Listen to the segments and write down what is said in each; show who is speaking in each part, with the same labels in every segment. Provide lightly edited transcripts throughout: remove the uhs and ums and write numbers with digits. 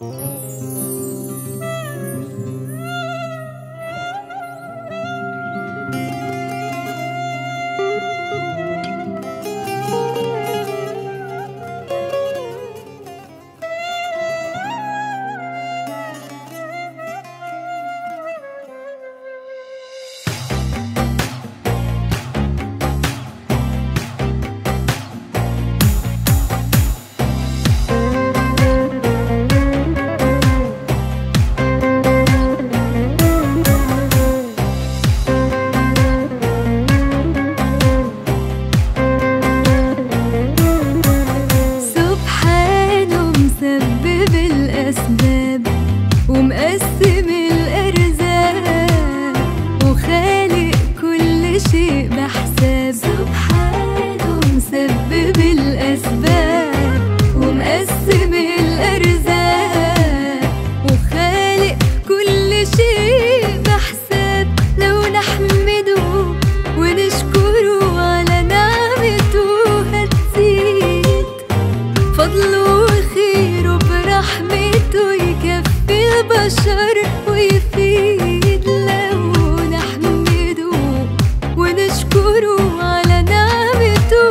Speaker 1: ومقسم الأرزاق وخالق كل شيء بحساب. سبحانه مسبب الأسباب ومقسم الأرزاق وخالق كل شيء بحساب. لو نحمده ونشكره على نعمته هتزيد فضله وخيره برحمته يكفي البشر ويفيد. لو نحمده ونشكره على نعمته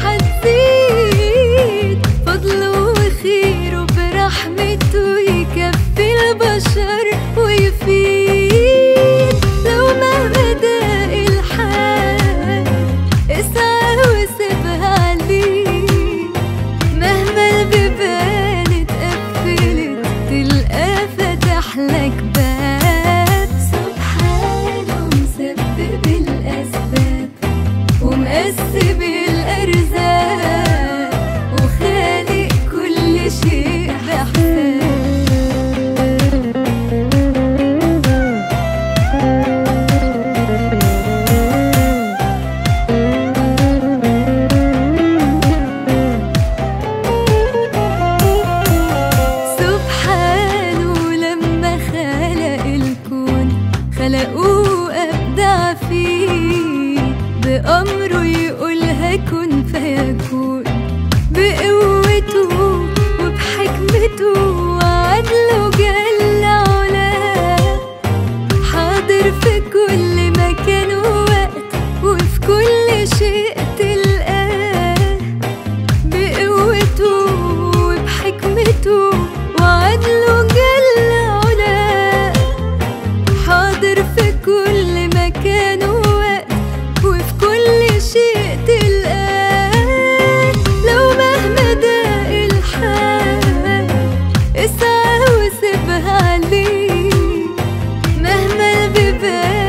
Speaker 1: هتزيد فضله وخيره برحمته يكفي البشر ويفيد. لو مهما ضاق الحال اسعى وسيبها عليه، مهما البيبان اتقفلت تلقى فتح لك باب. سبحانه مسبب الأسباب ومقسم الأرزاق وخالق كل شيء بحساب. خلقوه أبدع فيه بأمره يقولها كن فيكون. بقوته وبحكمته وعدله جل علاه حاضر في كل مكان ووقت وفي كل شيء تلقاه. بقوته وبحكمته وعدله جل علاه حاضر في كل مكان ووقت وفي كل شيء تلقاه. لو مهما ضاق الحال اسعى وسيبها عليه، مهما البيبان